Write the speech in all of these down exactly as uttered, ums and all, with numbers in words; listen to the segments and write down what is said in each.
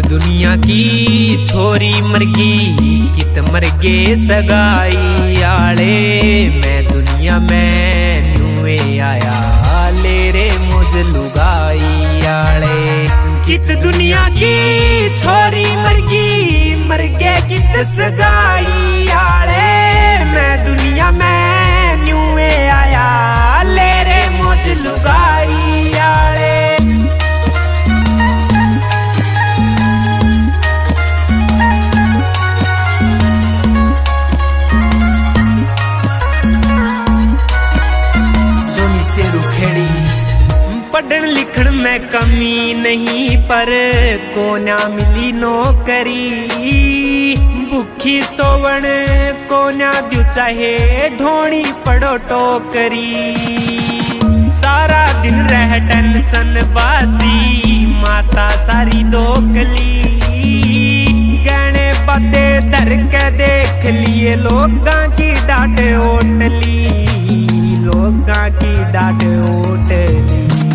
दुनिया की छोरी मरगी कित मरगे सगाई आले। मैं दुनिया में नुए आया ले रे मुझ लुगाई आले। कित दुनिया की छोरी मरगी मरगे कित सगाई आले। मैं दुनिया में नुए आया ले रे मुझ लुगाई आले। पढ़न लिखन में कमी नहीं पर को ना मिली नौकरी। भूखी सोवण को ना दू चाहे ढोणी पड़ो टोकरी। सारा दिन रह टेंशन बाजी माता सारी दोकली। गहने बाते धर के देख लिए लोगां की डांट ओटली। लोगां की डांट ओटली।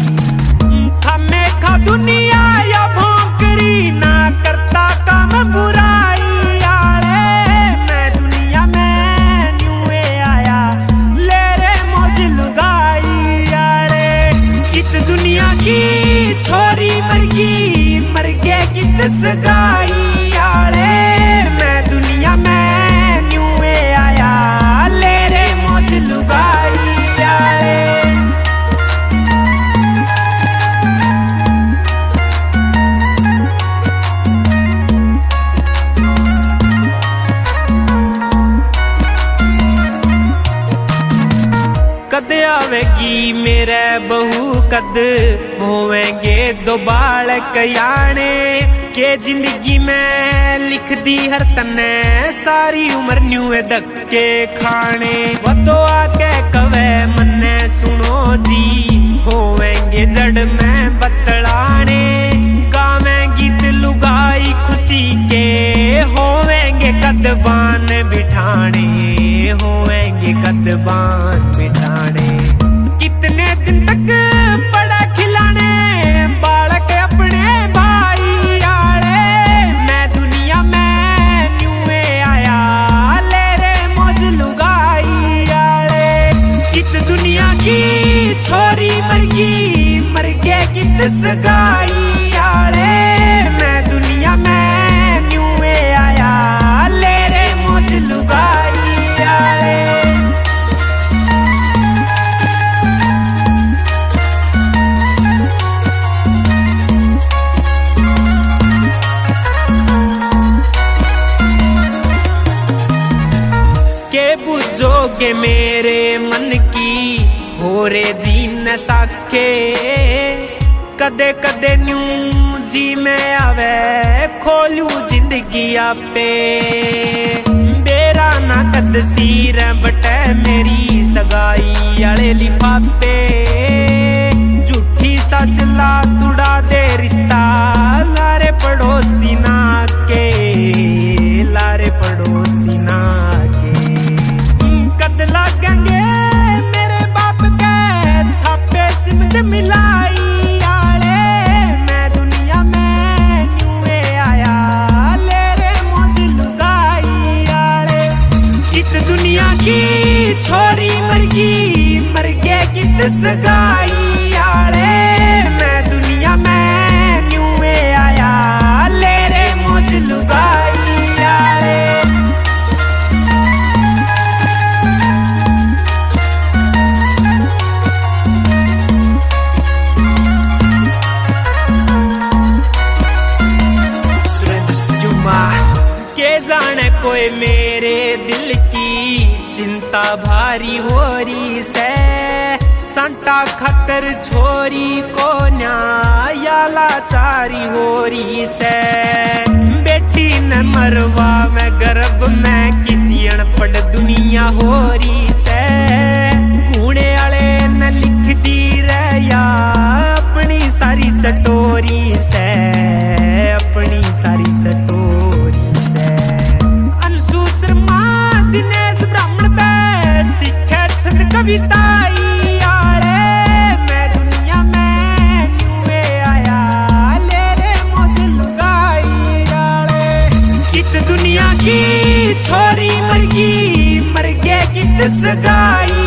खा दुनिया या भोंकरी ना करता काम बुराई आले। मैं दुनिया में न्यूए आया ले रे मौज लुगाई आले। कित दुनिया की छोरी मरगी मरगे कित सगाई आले। मैं दुनिया में न्यूए आया ले रे मौज लुगाई आले। कद आवेगी मेरे बहू कद होवेंगे दो बालक याने। के जिंदगी में लिख दी हर तने सारी उम्र न्यूए धक्के खाने। वो तो आके कवे मन्ने सुनो जी होवेंगे जड़ में बतलाने। गावे गीत लुगाई खुशी के होवेंगे कदबान बिठाने। होवेंगे कदबान बिठाने। कितने दिन तक बड़ा खिलाने बालक अपने भाई आले। मैं दुनिया में न्यूए आया ले रे मौज लुगाई आले। कित दुनिया की छोरी मरगी मरगे कित सगाई आले। मैं दुनिया में न्यूए आया ले रे मौज लुगाई आले। बुझोगे मेरे मन की हो रे जी न साखे। कदे कदे न्यू जी में आवे खोलू जिंदगी आपे। बेरा ना कद सीर बटे मेरी सगाई आले लिफाफे। झूठी सच ला तुड़ा दे रिश्ता लारे पड़ोसी ना के। लारे पड़ोसी ना लगेंगे मेरे बाप के थापे सिमट मिलाई आले। मैं दुनिया में न्यूए आया ले रे मौज लुगाई आले। कित दुनिया की छोरी मरगी मरगे कित सगाई आले। मैं दुनिया में न्यूए आया ले रे मौज लुगाई आले। जाने कोई मेरे दिल की चिंता भारी हो रही से। संता खतर छोरी को न्याया लाचारी हो रही से। बेटी न मरवा में गर्भ में किसी अनपढ़ दुनिया हो रही से। कूड़े आले न लिख दी रया अपनी सारी सटोरी से। अपनी सारी सटोरी दिनेश ब्राह्मण पे सीखे छंद कविताई आले। मैं दुनिया में न्यूए आया ले रे मौज लुगाई की छोरी मर गई, मर गया गीत सगाई